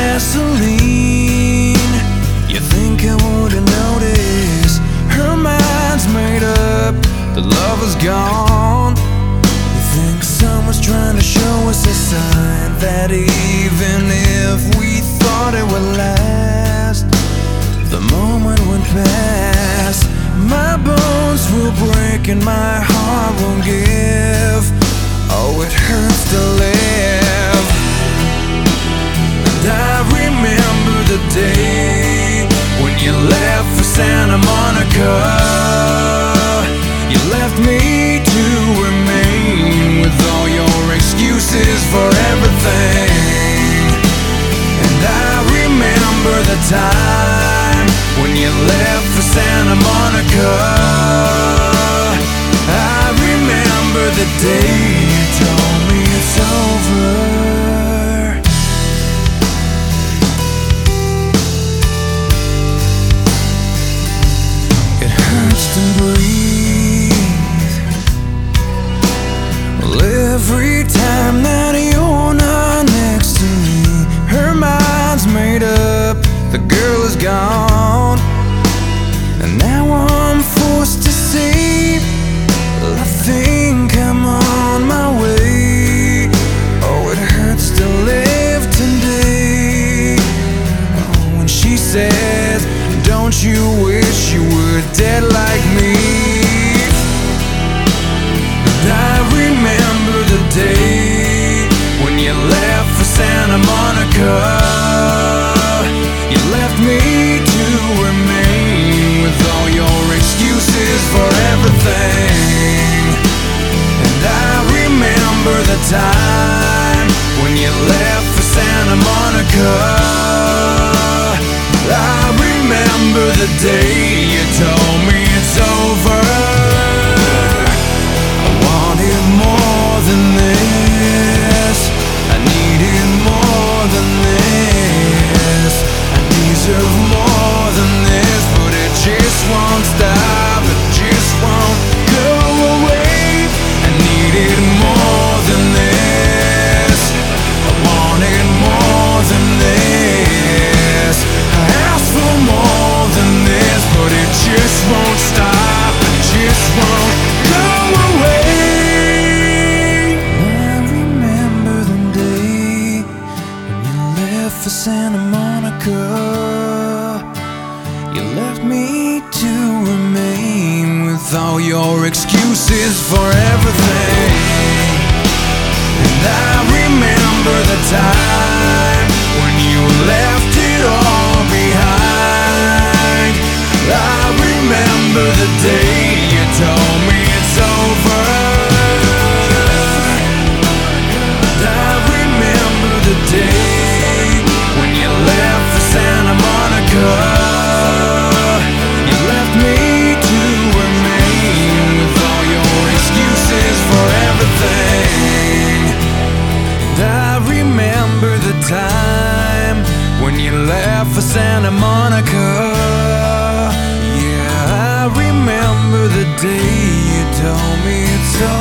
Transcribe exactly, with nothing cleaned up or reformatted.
gasoline. You think I wouldn't notice? Her mind's made up, the love is gone. You think someone's trying to show us a sign that even if we thought it would last, the moment went past. My bones will break and my heart won't give. Oh, it hurts to live. And I remember the day when you left for Santa Monica. You left me to remain with all your excuses for everything. And I remember the time when you left for Santa Monica. I remember the day you told me it's over. It hurts to breathe. Well, every time that you're not next to me, her mind's made up, the girl is gone. And now I'm forced to say, I think I'm on my way. Oh, it hurts to live today. Oh, when she says, don't you wish you were dead like me? And I remember the day when you left for Santa Monica. You left me to remain with all your excuses for everything. And I remember the time when you left for Santa Monica. I remember the day you told me it's over. I wanted more than this. I needed more than this. I deserve more than this, but it just won't stop. It just won't go away. I needed more than this. I wanted more than this. I asked for more than this, but it just won't stop. It just won't go away. I remember the day when you left for Santa Monica. You left me to remain with all your excuses for everything. And I remember the time when you left it all behind. I remember the day you told me it's over. And I remember the day when you left for Santa Monica. You left me to remain with all your excuses for everything. And I remember the time when you left for Santa Monica. Yeah, I remember the day you told me it's over.